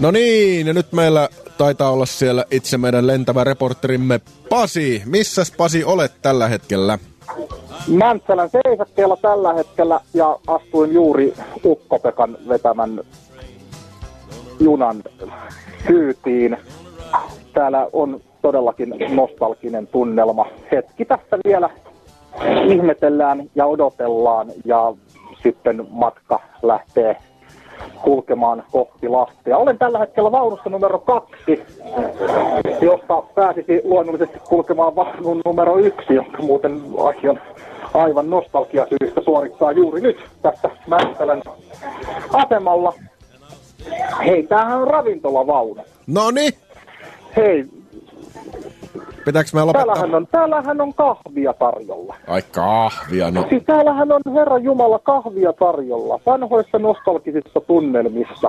No niin, ja nyt meillä taitaa olla siellä itse meidän lentävä reporterimme Pasi. Missäs Pasi olet tällä hetkellä? Mäntsälän seisakkeella tällä hetkellä ja astuin juuri Ukko-Pekan vetämän junan kyytiin. Täällä on todellakin nostalginen tunnelma. Hetki tässä vielä ihmetellään ja odotellaan ja sitten matka lähtee kulkemaan kohti Lahtea. Olen tällä hetkellä vaunussa numero 2, josta pääsisi luonnollisesti kulkemaan vaunun numero 1, jonka muuten aivan nostalgiasyistä suorittaa juuri nyt tässä Mäntsälän asemalla. Hei, tämähän on ravintolavaunu. Noniin. Hei. Pitääkö me lopettaa? Täällähän on kahvia tarjolla. Ai kahvia, no. Siis täällähän on Herra Jumala kahvia tarjolla. Vanhoissa nostalgisissa tunnelmissa.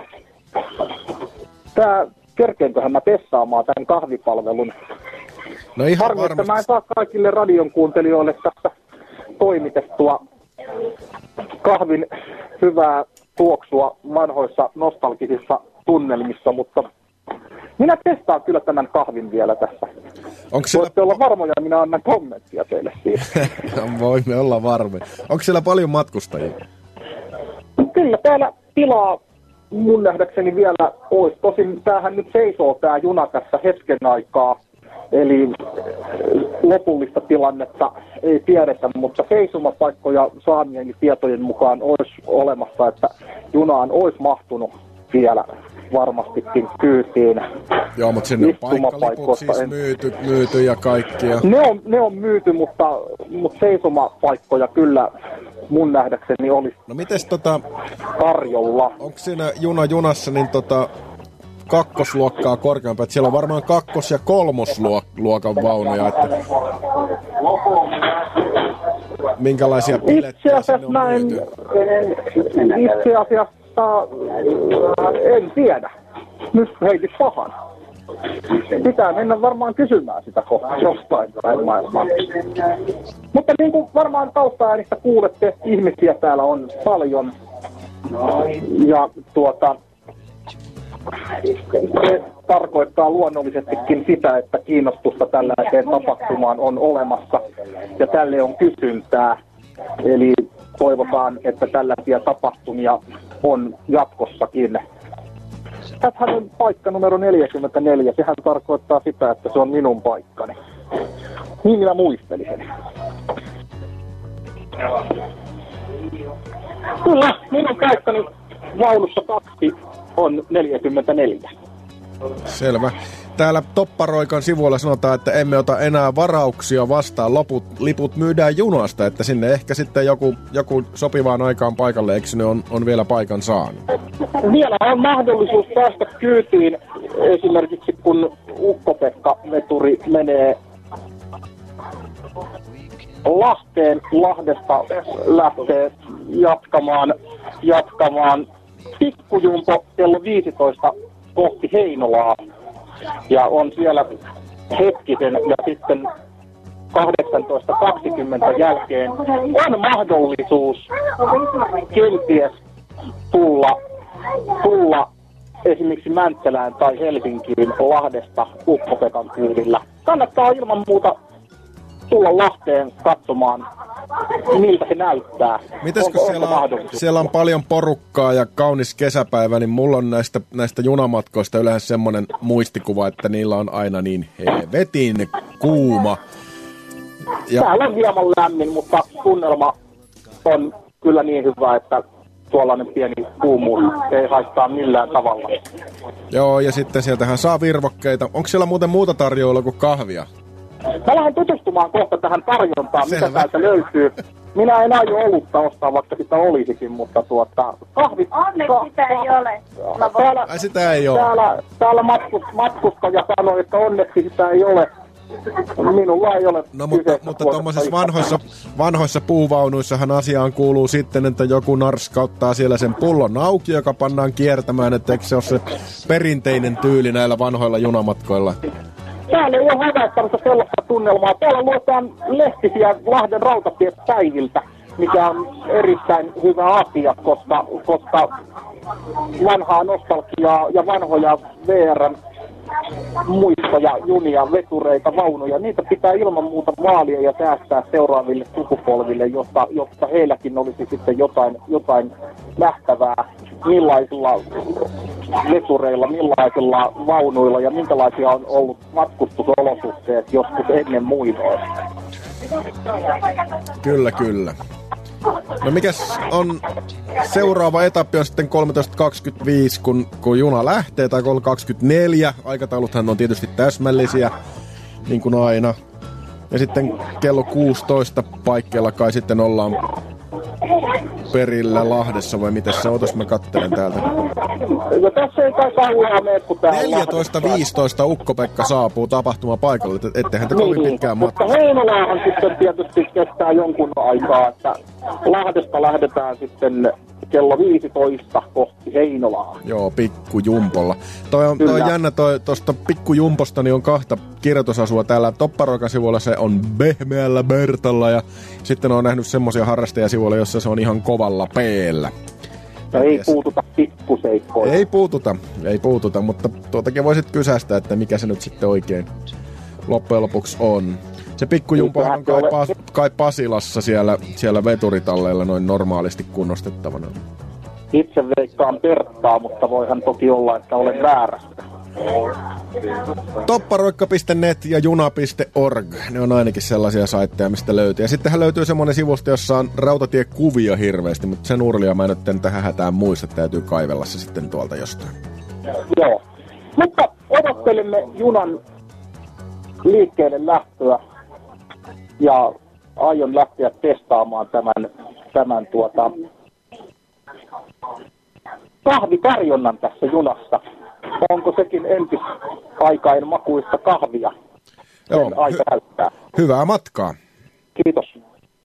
Kerkeenköhän mä testaamaan tämän kahvipalvelun? No ihan harmi, varmasti. että mä en saa kaikille radion kuuntelijoille tässä toimitettua kahvin hyvää tuoksua vanhoissa nostalgisissa tunnelmissa, mutta minä testaan kyllä tämän kahvin vielä tässä. Voitte olla varmoja, minä annan kommenttia teille siitä. Voimme olla varmoja. Onko siellä paljon matkustajia? Kyllä täällä tilaa mun nähdäkseni vielä olisi. Tosin tämähän nyt seisoo tää juna tässä hetken aikaa. Eli lopullista tilannetta ei tiedetä, mutta seisomapaikkoja saamieni tietojen mukaan olisi olemassa, että junaan olisi mahtunut vielä varmastikin kyytiin. Joo, mutta sinne on paikkaliput siis myyty ja kaikkia. Ne on myyty, mutta seisomapaikkoja kyllä mun nähdäkseni olisi tarjolla. Onko siinä junassa niin kakkosluokkaa korkeampaa, että siellä on varmaan kakkos- ja kolmosluokan vaunuja, että minkälaisia pilettejä sinne on myyty? Itse asiassa en tiedä. Nyt heitit pahan. Pitää mennä varmaan kysymään sitä kohtaa jostain päin maailmaa. Mutta niin kuin varmaan taustaäänistä kuulette, ihmisiä täällä on paljon. Ja se tarkoittaa luonnollisestikin sitä, että kiinnostusta tällaiseen tapahtumaan on olemassa ja tälle on kysyntää. Eli toivotaan, että tällaisia tapahtumia on jatkossakin. Tässähän on paikka numero 44. Sehän tarkoittaa sitä, että se on minun paikkani. Niin minä muistelin sen. Kyllä, minun paikkani vaunussa 2 on 44. Selvä. Täällä Topparoikan sivuilla sanotaan, että emme ota enää varauksia vastaan. Liput myydään junasta, että sinne ehkä sitten joku sopivaan aikaan paikalle, eikö ne on vielä paikan saanut? Vielä on mahdollisuus päästä kyytiin esimerkiksi kun Ukko-Pekka-veturi menee Lahteen. Lahdesta lähtee jatkamaan pikkujumpo kello 15 kohti Heinolaa. Ja on siellä hetkisen ja sitten 18.20 jälkeen on mahdollisuus kenties tulla esimerkiksi Mäntsälään tai Helsinkiin Lahdesta Ukko-Pekan kyydillä. Kannattaa ilman muuta tulla Lahteen katsomaan, miltä se näyttää. Mitäskö siellä on paljon porukkaa ja kaunis kesäpäivä, niin mulla on näistä junamatkoista yleensä semmoinen muistikuva, että niillä on aina niin helvetin kuuma. Täällä on hieman lämmin, mutta tunnelma on kyllä niin hyvä, että tuollainen pieni kuumuus ei haittaa millään tavalla. Joo, ja sitten sieltähän saa virvokkeita. Onko siellä muuten muuta tarjoilla kuin kahvia? Mä lähden tutustumaan kohta tähän tarjontaan, mitä täältä löytyy. Minä en aio olutta ostaa, vaikka sitä olisikin, mutta kahvit... Onneksi sitä ei ole. Sitä ei ole. Täällä matkustaja sanoi, että onneksi sitä ei ole. Minulla ei ole. No mutta tuommoisissa vanhoissa puuvaunuissahan asiaan kuuluu sitten, että joku narskauttaa siellä sen pullon auki, joka pannaan kiertämään, että eikö se ole se perinteinen tyyli näillä vanhoilla junamatkoilla? Täällä ei ole havaittavassa sellaista tunnelmaa. Täällä luetaan lehtisiä Lahden rautatiepäiviltä. mikä on erittäin hyvä asia, koska vanhaa nostalgiaa ja vanhoja VR:n muistoja, junia, vetureita, vaunuja, niitä pitää ilman muuta vaalia ja säästää seuraaville sukupolville, jotta heilläkin olisi sitten jotain nähtävää, millaisilla vetureilla, millaisilla vaunuilla ja minkälaisia on ollut matkustusolosuhteet joskus ennen muinoin. Kyllä, kyllä. No mikäs on seuraava etappi on sitten 13.25, kun juna lähtee, tai 3.24. Aikatauluthan on tietysti täsmällisiä, niin kuin aina. Ja sitten kello 16 paikkeilla kai sitten ollaan perillä Lahdessa, vai miten se otas, mä kattelen täältä. No tässä ei kai kauaa mene, kun tää 14.15 Ukko-Pekka saapuu tapahtuma paikalle, ettehän te kovin pitkään matkaa. Mutta Heinolaahan sitten tietysti kestää jonkun aikaa, että Lahdesta lähdetään sitten kello 15 kohti Heinolaa. Joo, pikkujumpolla. Toi on jännä, tosta pikkujumposta niin on kahta kirjoitusasua täällä Topparoikan sivuilla, se on Pehmeällä Bertalla, ja sitten on nähnyt semmosia harrastajasivuilla, jossa se on ihan kovalla P-llä. No ei puututa pikkuseikkoja. Ei puututa, mutta tuotakin voisit kysästä, että mikä se nyt sitten oikein loppujen lopuksi on. Se pikkujumpohan on kai Pasilassa siellä veturitalleilla noin normaalisti kunnostettavana. Itse veikkaan Perttaa, mutta voihan toki olla, että olen väärässä. Topparoikka.net ja juna.org, ne on ainakin sellaisia saitteja, mistä löytyy. Ja sittenhän löytyy semmoinen sivusto, jossa on rautatiekuvia hirveästi, mutta sen urlia mä en tähän hätään muista, täytyy kaivella se sitten tuolta jostain. Joo, mutta odottelemme junan liikkeelle lähtöä ja aion lähteä testaamaan tämän kahvitarjonnan tässä junassa. Onko sekin entisaikain makuista kahvia? Joo, aika näyttää. Hyvää matkaa.